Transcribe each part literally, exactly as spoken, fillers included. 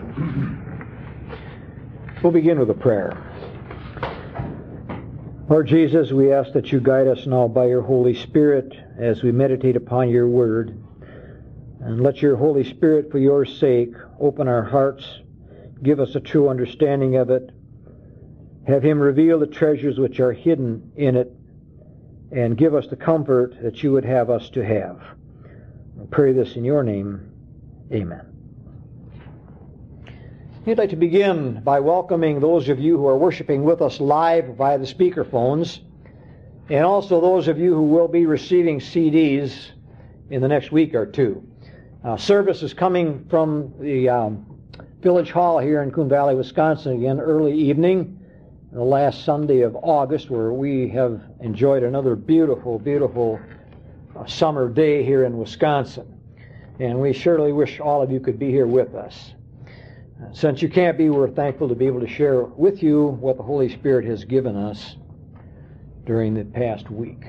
We'll begin with a prayer. Lord Jesus, we ask that you guide us now by your Holy Spirit as we meditate upon your word. And let your Holy Spirit, for your sake, open our hearts, give us a true understanding of it. Have him reveal the treasures which are hidden in it, and give us the comfort that you would have us to have. I pray this in your name. Amen. I'd like to begin by welcoming those of you who are worshiping with us live via the speakerphones, and also those of you who will be receiving C Ds in the next week or two. Uh, service is coming from the um, Village Hall here in Coon Valley, Wisconsin, again, early evening, the last Sunday of August, where we have enjoyed another beautiful, beautiful uh, summer day here in Wisconsin. And we surely wish all of you could be here with us. Since you can't be, we're thankful to be able to share with you what the Holy Spirit has given us during the past week.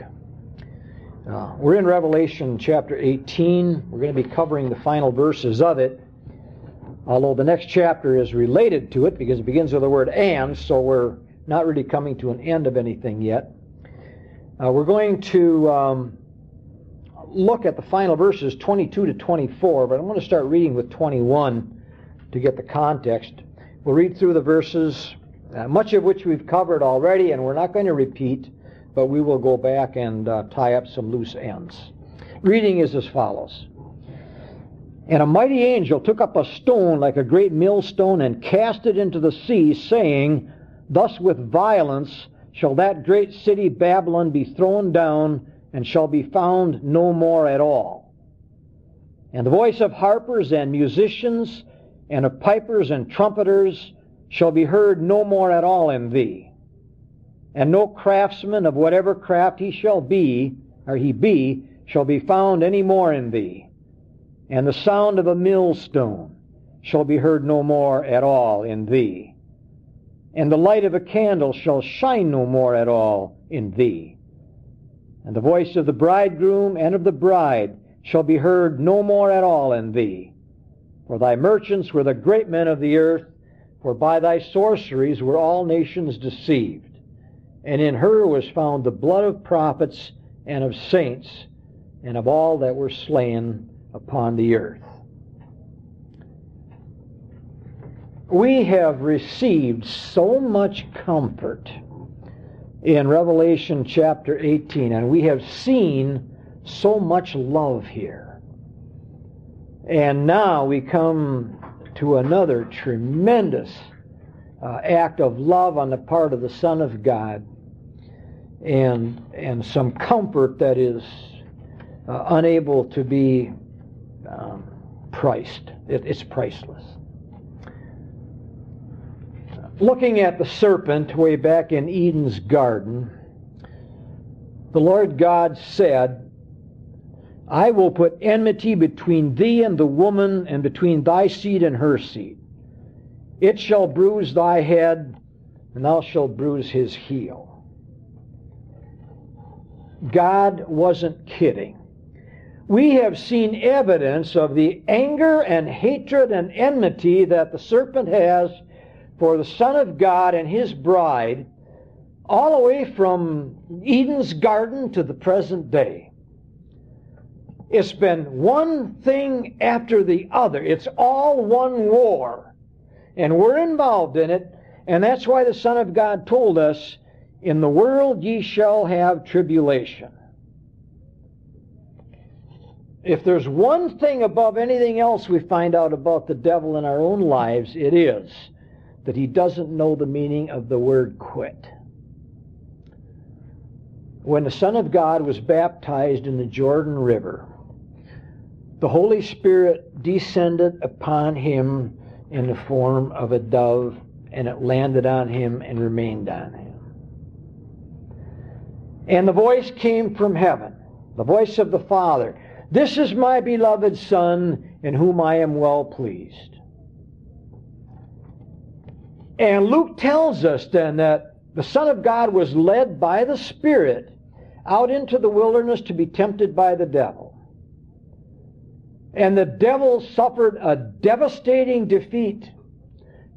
Uh, we're in Revelation chapter eighteen. We're going to be covering the final verses of it, although the next chapter is related to it because it begins with the word "and," so we're not really coming to an end of anything yet. Uh, we're going to um, look at the final verses twenty-two to twenty-four, but I'm going to start reading with twenty-one to get the context. We'll read through the verses, uh, much of which we've covered already, and we're not going to repeat, but we will go back and uh, tie up some loose ends. Reading is as follows. And a mighty angel took up a stone like a great millstone and cast it into the sea, saying, Thus with violence shall that great city Babylon be thrown down, and shall be found no more at all. And the voice of harpers and musicians, and of pipers and trumpeters, shall be heard no more at all in thee. And no craftsman of whatever craft he shall be, or he be, shall be found any more in thee. And the sound of a millstone shall be heard no more at all in thee. And the light of a candle shall shine no more at all in thee. And the voice of the bridegroom and of the bride shall be heard no more at all in thee. For thy merchants were the great men of the earth, for by thy sorceries were all nations deceived. And in her was found the blood of prophets and of saints, and of all that were slain upon the earth. We have received so much comfort in Revelation chapter eighteen, and we have seen so much love here. And now we come to another tremendous uh, act of love on the part of the Son of God, and and some comfort that is uh, unable to be um, priced. It, it's priceless. Looking at the serpent way back in Eden's garden, the Lord God said, I will put enmity between thee and the woman, and between thy seed and her seed. It shall bruise thy head, and thou shalt bruise his heel. God wasn't kidding. We have seen evidence of the anger and hatred and enmity that the serpent has for the Son of God and his bride, all the way from Eden's garden to the present day. It's been one thing after the other. It's all one war. And we're involved in it. And that's why the Son of God told us, in the world ye shall have tribulation. If there's one thing above anything else we find out about the devil in our own lives, it is that he doesn't know the meaning of the word quit. When the Son of God was baptized in the Jordan River, the Holy Spirit descended upon him in the form of a dove, and it landed on him and remained on him. And the voice came from heaven, the voice of the Father, This is my beloved Son, in whom I am well pleased. And Luke tells us then that the Son of God was led by the Spirit out into the wilderness to be tempted by the devil. And the devil suffered a devastating defeat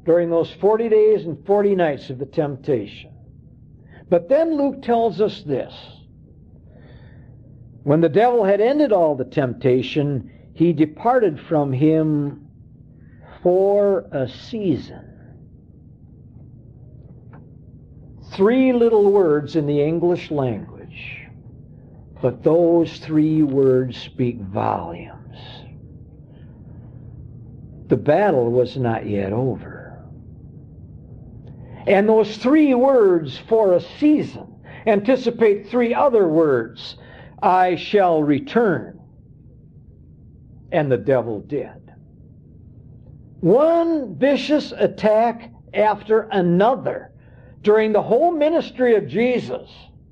during those forty days and forty nights of the temptation. But then Luke tells us this. When the devil had ended all the temptation, he departed from him for a season. Three little words in the English language, but those three words speak volumes. The battle was not yet over. And those three words, for a season, anticipate three other words. I shall return. And the devil did. One vicious attack after another during the whole ministry of Jesus.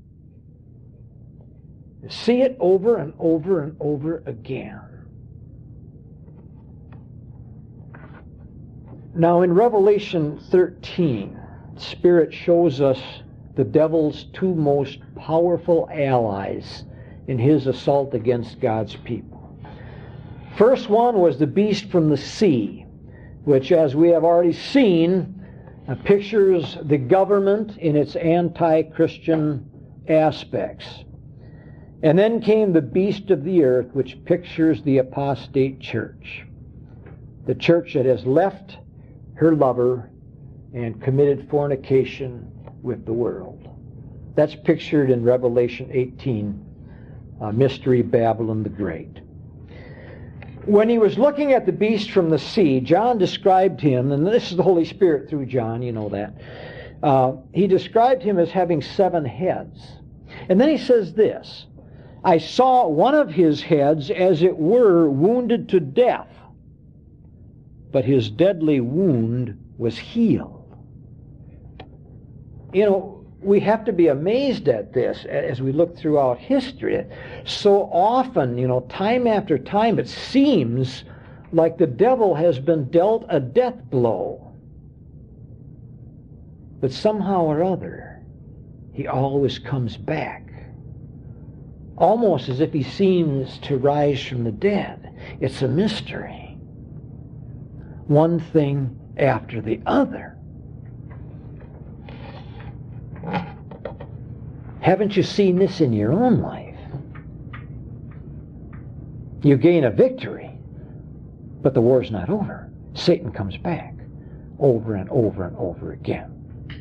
See it over and over and over again. Now in Revelation thirteen, Spirit shows us the devil's two most powerful allies in his assault against God's people. First one was the beast from the sea, which, as we have already seen, uh, pictures the government in its anti-Christian aspects. And then came the beast of the earth, which pictures the apostate church, the church that has left her lover and committed fornication with the world. That's pictured in Revelation eighteen, uh, Mystery Babylon the Great. When he was looking at the beast from the sea, John described him, and this is the Holy Spirit through John, you know that. Uh, he described him as having seven heads. And then he says this, I saw one of his heads as it were wounded to death, but his deadly wound was healed. You know, we have to be amazed at this as we look throughout history. So often, you know, time after time, it seems like the devil has been dealt a death blow. But somehow or other, he always comes back. Almost as if he seems to rise from the dead. It's a mystery. One thing after the other. Haven't you seen this in your own life? You gain a victory, but the war's not over. Satan comes back over and over and over again.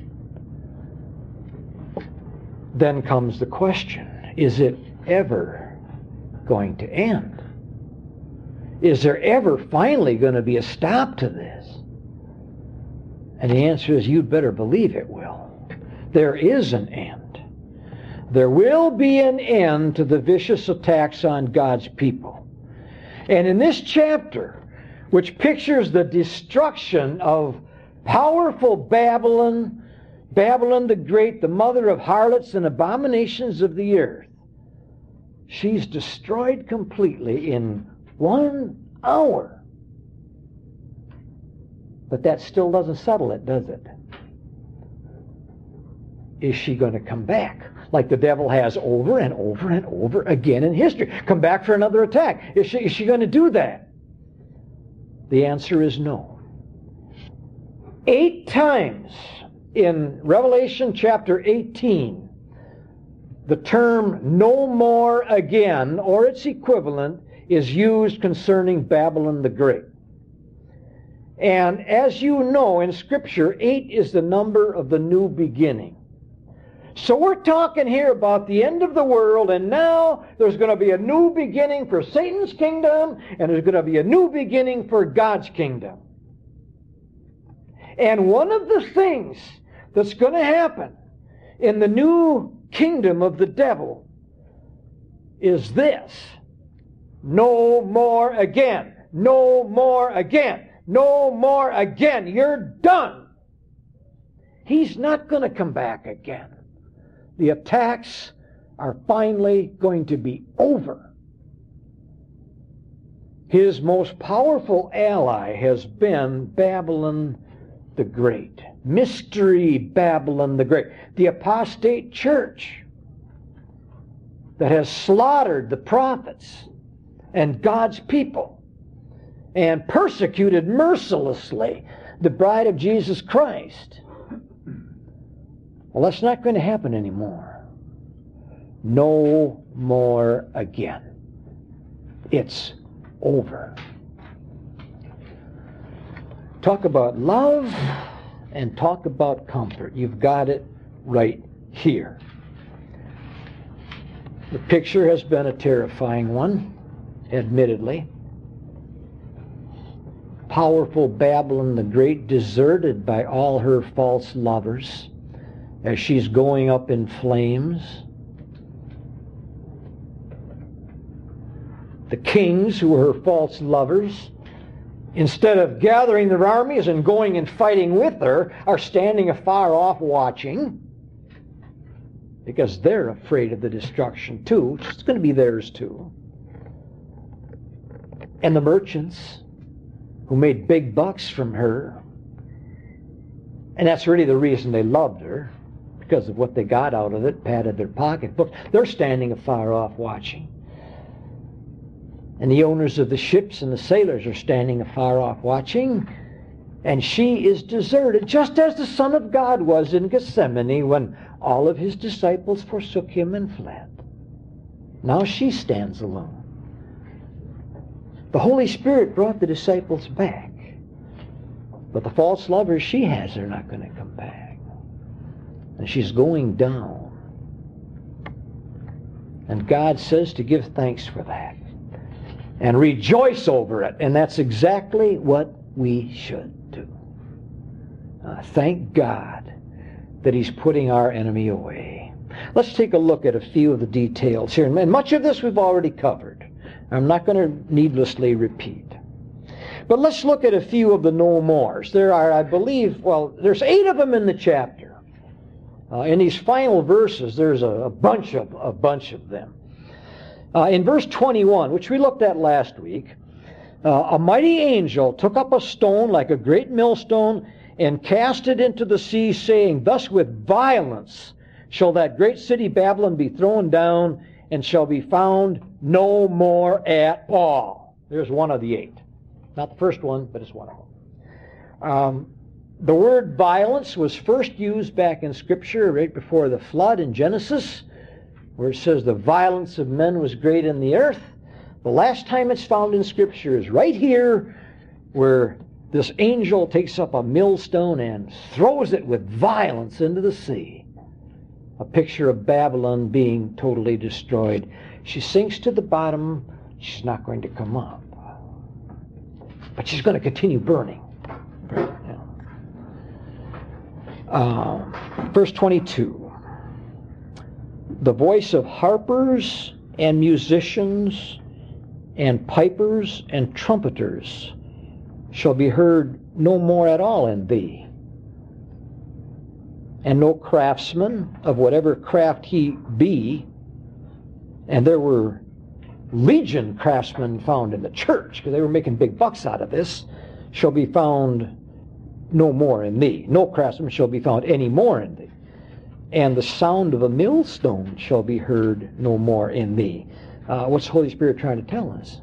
Then comes the question, is it ever going to end? Is there ever finally going to be a stop to this? And the answer is, you'd better believe it will. There is an end. There will be an end to the vicious attacks on God's people. And in this chapter, which pictures the destruction of powerful Babylon, Babylon the Great, the mother of harlots and abominations of the earth, she's destroyed completely in one hour. But that still doesn't settle it, does it? Is she going to come back? Like the devil has over and over and over again in history. Come back for another attack. Is she, is she going to do that? The answer is no. Eight times in Revelation chapter eighteen, the term no more again, or its equivalent, is used concerning Babylon the Great. And as you know in Scripture, eight is the number of the new beginning. So we're talking here about the end of the world, and now there's going to be a new beginning for Satan's kingdom, and there's going to be a new beginning for God's kingdom. And one of the things that's going to happen in the new kingdom of the devil is this. No more again. No more again. No more again. You're done. He's not going to come back again. The attacks are finally going to be over. His most powerful ally has been Babylon the Great. Mystery Babylon the Great. The apostate church that has slaughtered the prophets and God's people and persecuted mercilessly the bride of Jesus Christ. Well, that's not going to happen anymore. No more again. It's over. Talk about love and talk about comfort. You've got it right here. The picture has been a terrifying one, admittedly. Powerful Babylon the Great, deserted by all her false lovers as she's going up in flames. The kings, who were her false lovers, instead of gathering their armies and going and fighting with her, are standing afar off watching, because they're afraid of the destruction too. It's going to be theirs too. And the merchants, who made big bucks from her, and that's really the reason they loved her, because of what they got out of it, padded their pocketbooks. They're standing afar off watching. And the owners of the ships and the sailors are standing afar off watching. And she is deserted, just as the Son of God was in Gethsemane when all of his disciples forsook him and fled. Now she stands alone. The Holy Spirit brought the disciples back. But the false lovers she has are not going to come back. And she's going down. And God says to give thanks for that. And rejoice over it. And that's exactly what we should do. Uh, thank God that he's putting our enemy away. Let's take a look at a few of the details here. And much of this we've already covered. I'm not going to needlessly repeat. But let's look at a few of the no mores. There are, I believe, well, there's eight of them in the chapter. Uh, in these final verses, there's a, a bunch of a bunch of them. Uh, in verse twenty-one, which we looked at last week, uh, a mighty angel took up a stone like a great millstone and cast it into the sea, saying, "Thus with violence shall that great city Babylon be thrown down, and shall be found no more at all." There's one of the eight. Not the first one, but it's one of them. Um, the word violence was first used back in Scripture right before the flood in Genesis, where it says the violence of men was great in the earth. The last time it's found in Scripture is right here, where this angel takes up a millstone and throws it with violence into the sea. A picture of Babylon being totally destroyed. She sinks to the bottom. She's not going to come up. But she's going to continue burning. Yeah. Uh, verse twenty-two. The voice of harpers and musicians and pipers and trumpeters shall be heard no more at all in thee. And no craftsman of whatever craft he be, and there were legion craftsmen found in the church, because they were making big bucks out of this, shall be found no more in thee. No craftsman shall be found any more in thee. And the sound of a millstone shall be heard no more in thee. Uh, what's the Holy Spirit trying to tell us?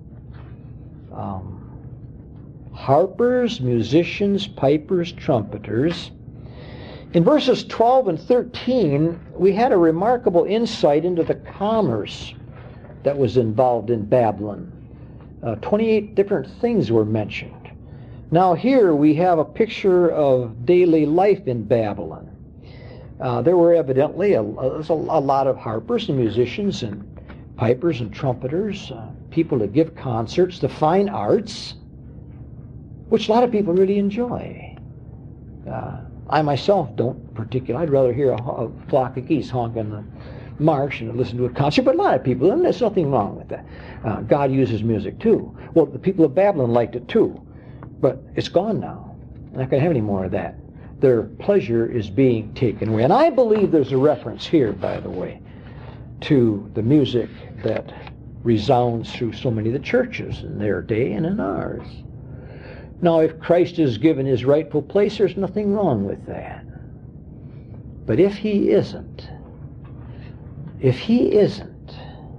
Um, harpers, musicians, pipers, trumpeters. In verses twelve and thirteen, we had a remarkable insight into the commerce that was involved in Babylon. Uh, twenty-eight different things were mentioned. Now here we have a picture of daily life in Babylon. Uh, there were evidently a, a, a lot of harpers and musicians and pipers and trumpeters, uh, people to give concerts, the fine arts, which a lot of people really enjoy. Uh, I myself don't particularly. I'd rather hear a, a flock of geese honk in the marsh and listen to a concert, but a lot of people, and there's nothing wrong with that. Uh, God uses music too. Well, the people of Babylon liked it too, but it's gone now. They're not going to have any more of that. Their pleasure is being taken away. And I believe there's a reference here, by the way, to the music that resounds through so many of the churches in their day and in ours. Now, if Christ is given his rightful place, there's nothing wrong with that. But if he isn't, if he isn't,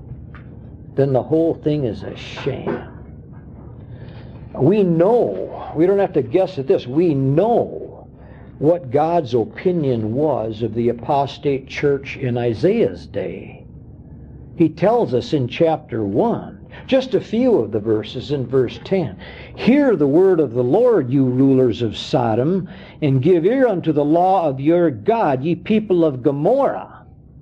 then the whole thing is a sham. We know We don't have to guess at this. We know what God's opinion was of the apostate church in Isaiah's day. He tells us in chapter one, just a few of the verses in verse ten. Hear the word of the Lord, you rulers of Sodom, and give ear unto the law of your God, ye people of Gomorrah.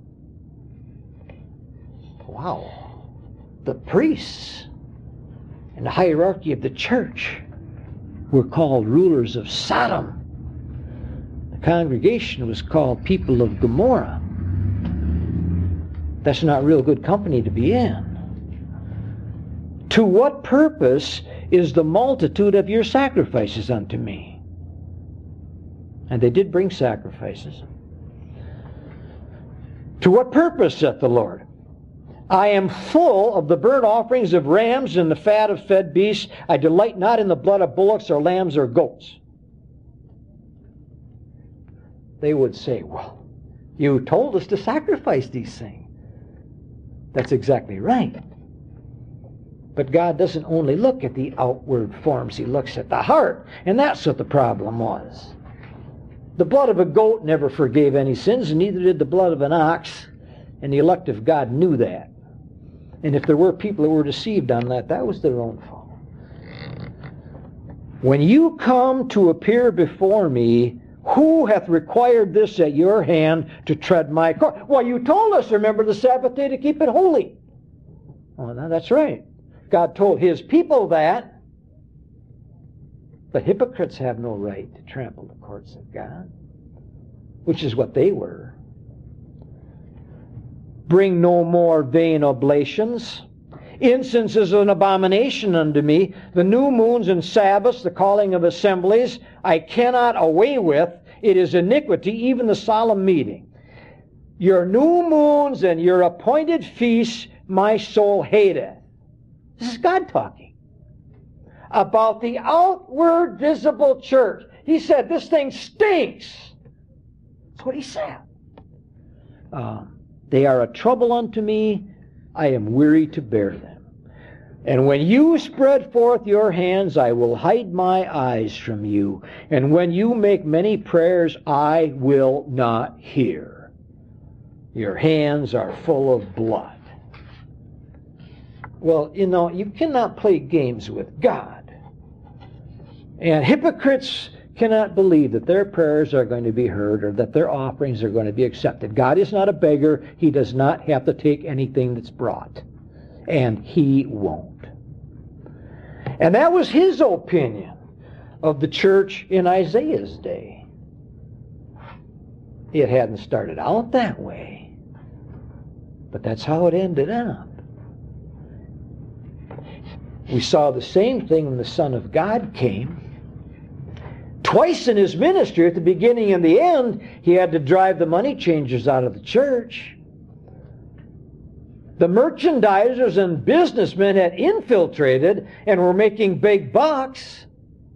Wow. The priests in the hierarchy of the church were called rulers of Sodom. The congregation was called people of Gomorrah. That's not real good company to be in. To what purpose is the multitude of your sacrifices unto me? And they did bring sacrifices. To what purpose, saith the Lord? I am full of the burnt offerings of rams and the fat of fed beasts. I delight not in the blood of bullocks or lambs or goats. They would say, well, you told us to sacrifice these things. That's exactly right. But God doesn't only look at the outward forms. He looks at the heart. And that's what the problem was. The blood of a goat never forgave any sins, and neither did the blood of an ox. And the elect of God knew that. And if there were people that were deceived on that, that was their own fault. When you come to appear before me, who hath required this at your hand to tread my court? Well, you told us, remember the Sabbath day, to keep it holy. Oh, now that's right. God told his people that. But hypocrites have no right to trample the courts of God, which is what they were. Bring no more vain oblations. Incense is an abomination unto me. The new moons and Sabbaths, the calling of assemblies, I cannot away with. It is iniquity, even the solemn meeting. Your new moons and your appointed feasts, my soul hateth. This is God talking about the outward visible church. He said, this thing stinks. That's what he said. Um, they are a trouble unto me. I am weary to bear them. And when you spread forth your hands, I will hide my eyes from you. And when you make many prayers, I will not hear. Your hands are full of blood. Well, you know, you cannot play games with God. And hypocrites cannot believe that their prayers are going to be heard or that their offerings are going to be accepted. God is not a beggar. He does not have to take anything that's brought. And he won't. And that was his opinion of the church in Isaiah's day. It hadn't started out that way. But that's how it ended up. We saw the same thing when the Son of God came. Twice in his ministry, at the beginning and the end, he had to drive the money changers out of the church. The merchandisers and businessmen had infiltrated and were making big bucks.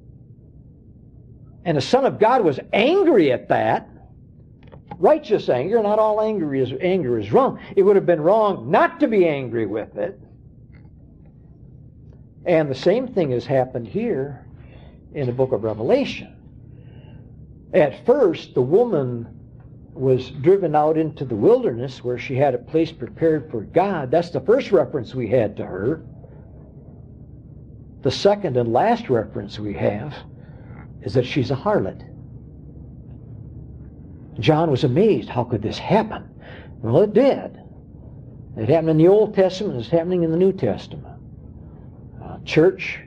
And the Son of God was angry at that. Righteous anger. Not all anger is, anger is wrong. It would have been wrong not to be angry with it. And the same thing has happened here in the book of Revelation. At first, the woman was driven out into the wilderness where she had a place prepared for God. That's the first reference we had to her. The second and last reference we have is that she's a harlot. John was amazed. How could this happen? Well, it did. It happened in the Old Testament. It's happening in the New Testament. Uh, church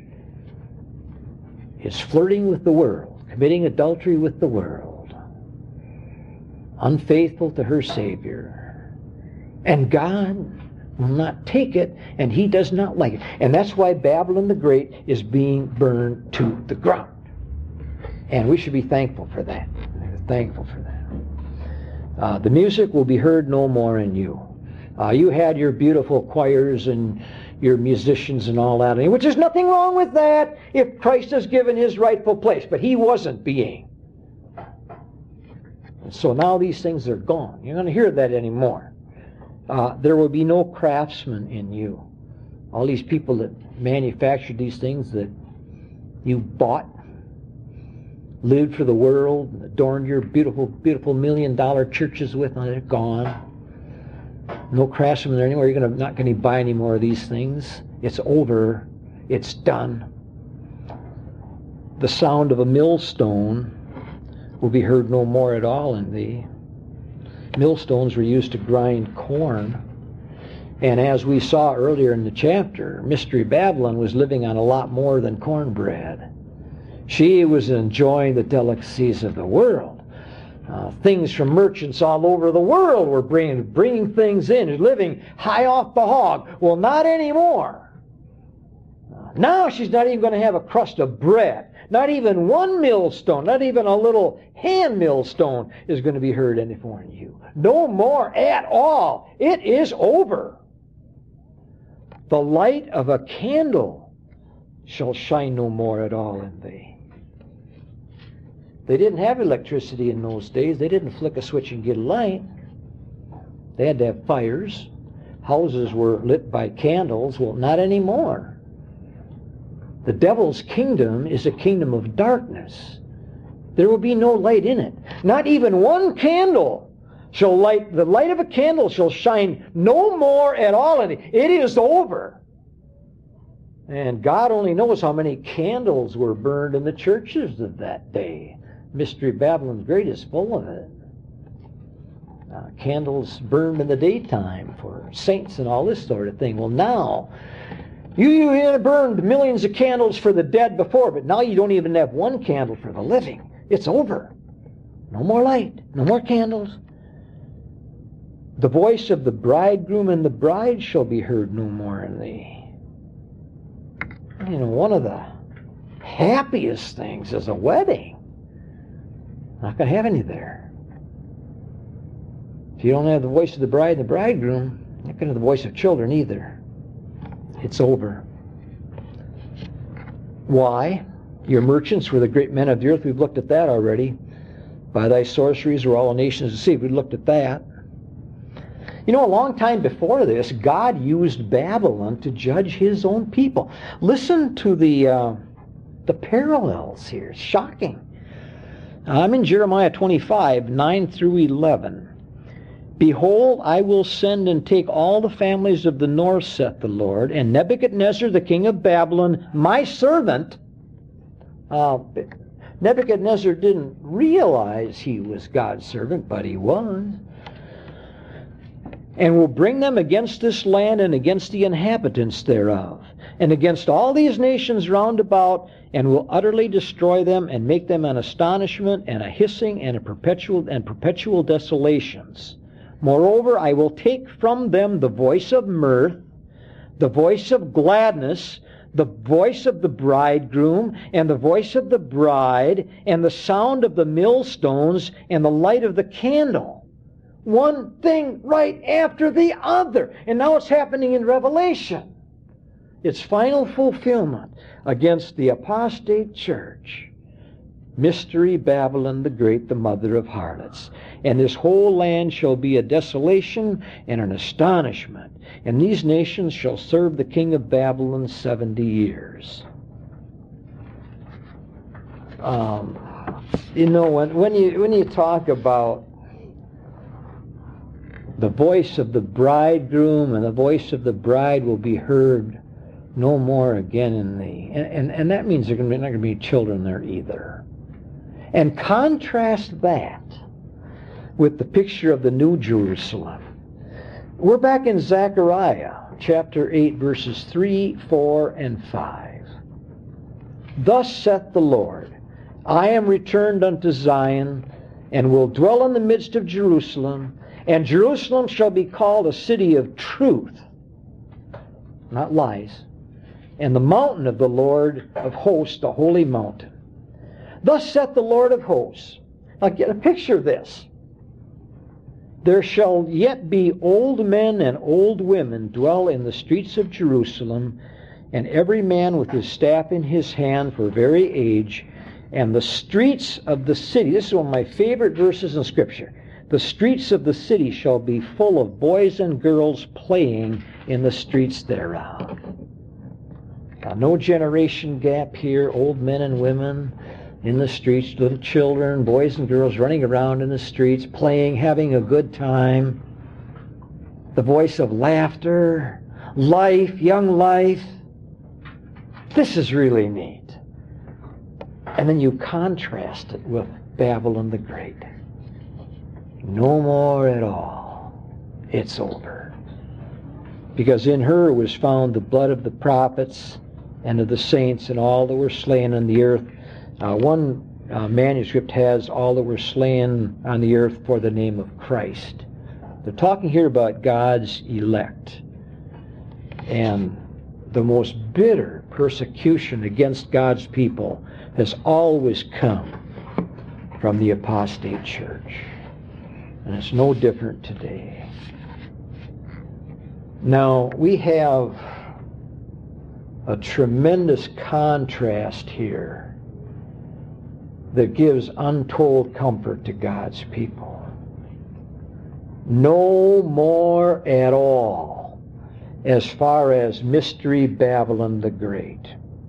is flirting with the world, committing adultery with the world, unfaithful to her Savior. And God will not take it, and he does not like it. And that's why Babylon the Great is being burned to the ground. And we should be thankful for that. We're thankful for that. Uh, the music will be heard no more in you. Uh, you had your beautiful choirs and your musicians and all that, which is nothing wrong with that if Christ is given his rightful place. But he wasn't being. And so now these things are gone. You're not going to hear that anymore. Uh, there will be no craftsmen in you. All these people that manufactured these things that you bought, lived for the world, and adorned your beautiful, beautiful million-dollar churches with, and they're gone. No craftsmen there anymore. You're gonna, not going to buy any more of these things. It's over. It's done. The sound of a millstone will be heard no more at all in thee. Millstones were used to grind corn. And as we saw earlier in the chapter, Mystery Babylon was living on a lot more than cornbread. She was enjoying the delicacies of the world. Uh, things from merchants all over the world were bringing, bringing things in, living high off the hog. Well, not anymore. Uh, now she's not even going to have a crust of bread. Not even one millstone, not even a little hand millstone is going to be heard anymore in you. No more at all. It is over. The light of a candle shall shine no more at all in thee. They didn't have electricity in those days. They didn't flick a switch and get a light. They had to have fires. Houses were lit by candles. Well, not anymore. The devil's kingdom is a kingdom of darkness. There will be no light in it. Not even one candle shall light. The light of a candle shall shine no more at all in it. It is over. And God only knows how many candles were burned in the churches of that day. Mystery Babylon's Great is full of it. Uh, candles burned in the daytime for saints and all this sort of thing. Well, now, you, you had burned millions of candles for the dead before, but now you don't even have one candle for the living. It's over. No more light. No more candles. The voice of the bridegroom and the bride shall be heard no more in thee. You know, one of the happiest things is a wedding. Not going to have any there. If you don't have the voice of the bride and the bridegroom, you're not going to have the voice of children either. It's over. Why? Your merchants were the great men of the earth. We've looked at that already. By thy sorceries were all the nations deceived. We looked at that. You know, a long time before this, God used Babylon to judge his own people. Listen to the uh, the parallels here. It's shocking. I'm in Jeremiah twenty-five, nine through eleven. Behold, I will send and take all the families of the north, saith the Lord, and Nebuchadnezzar, the king of Babylon, my servant. Uh, Nebuchadnezzar didn't realize he was God's servant, but he was. And will bring them against this land and against the inhabitants thereof, and against all these nations round about, and will utterly destroy them, and make them an astonishment, and a hissing, and a perpetual and perpetual desolations. Moreover, I will take from them the voice of mirth, the voice of gladness, the voice of the bridegroom, and the voice of the bride, and the sound of the millstones, and the light of the candle. One thing right after the other. And now it's happening in Revelation. Its final fulfillment against the apostate church. Mystery Babylon the Great, the mother of harlots. And this whole land shall be a desolation and an astonishment. And these nations shall serve the king of Babylon seventy years. Um, you know, when, when you when you talk about the voice of the bridegroom and the voice of the bride will be heard no more again in thee. And, and, and that means there are not going to be children there either. And contrast that with the picture of the New Jerusalem. We're back in Zechariah chapter eight, verses three, four, and five. Thus saith the Lord, I am returned unto Zion, and will dwell in the midst of Jerusalem, and Jerusalem shall be called a city of truth, not lies, and the mountain of the Lord of hosts, the holy mountain. Thus saith the Lord of hosts. Now get a picture of this. There shall yet be old men and old women dwell in the streets of Jerusalem, and every man with his staff in his hand for very age, and the streets of the city. This is one of my favorite verses in Scripture. The streets of the city shall be full of boys and girls playing in the streets thereof. Now, no generation gap here, old men and women. in the streets, little children, boys and girls running around in the streets, playing, having a good time. The voice of laughter, life, young life. This is really neat. And then you contrast it with Babylon the Great. No more at all. It's over. Because in her was found the blood of the prophets and of the saints and all that were slain on the earth. Uh, one uh, manuscript has all that were slain on the earth for the name of Christ. They're talking here about God's elect. And the most bitter persecution against God's people has always come from the apostate church. And it's no different today. Now, we have a tremendous contrast here that gives untold comfort to God's people. No more at all as far as Mystery Babylon the Great.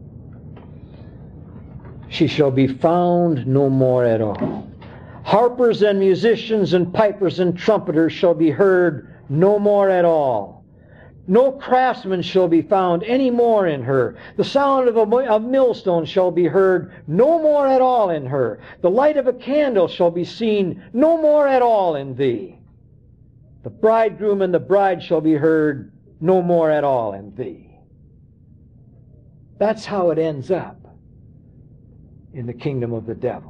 She shall be found no more at all. Harpers and musicians and pipers and trumpeters shall be heard no more at all. No craftsman shall be found any more in her. The sound of a, a millstone shall be heard no more at all in her. The light of a candle shall be seen no more at all in thee. The bridegroom and the bride shall be heard no more at all in thee. That's how it ends up in the kingdom of the devil.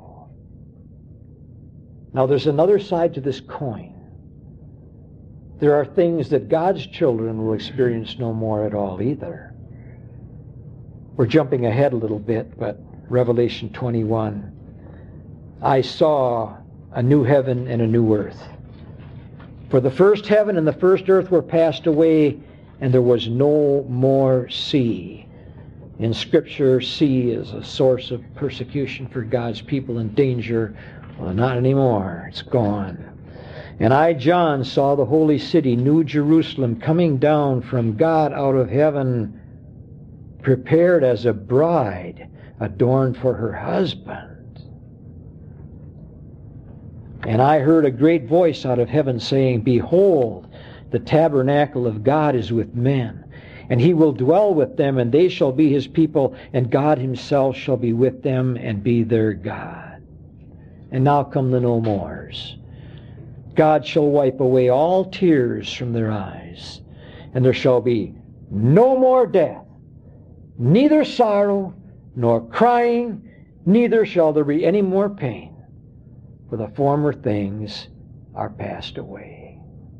Now there's another side to this coin. There are things that God's children will experience no more at all either. We're jumping ahead a little bit, but Revelation twenty-one. I saw a new heaven and a new earth. For the first heaven and the first earth were passed away, and there was no more sea. In Scripture, sea is a source of persecution for God's people and danger. Well, not anymore. It's gone. And I, John, saw the holy city, New Jerusalem, coming down from God out of heaven, prepared as a bride, adorned for her husband. And I heard a great voice out of heaven saying, Behold, the tabernacle of God is with men, and he will dwell with them, and they shall be his people, and God himself shall be with them and be their God. And now come the no mores. God shall wipe away all tears from their eyes, and there shall be no more death, neither sorrow, nor crying, neither shall there be any more pain, for the former things are passed away.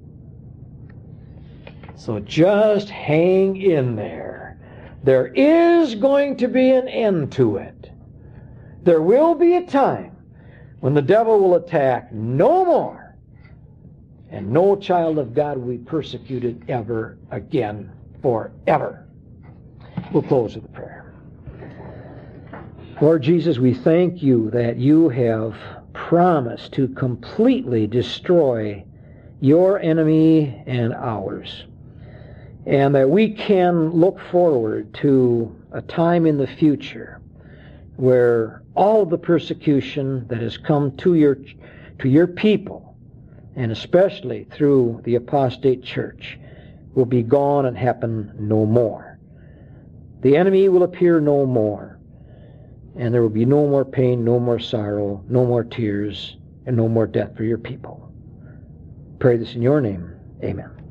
So just hang in there. There is going to be an end to it. There will be a time when the devil will attack no more, and no child of God will be persecuted ever again, forever. We'll close with a prayer. Lord Jesus, we thank you that you have promised to completely destroy your enemy and ours, and that we can look forward to a time in the future where all of the persecution that has come to your to your people, and especially through the apostate church, will be gone and happen no more. The enemy will appear no more, and there will be no more pain, no more sorrow, no more tears, and no more death for your people. Pray this in your name. Amen.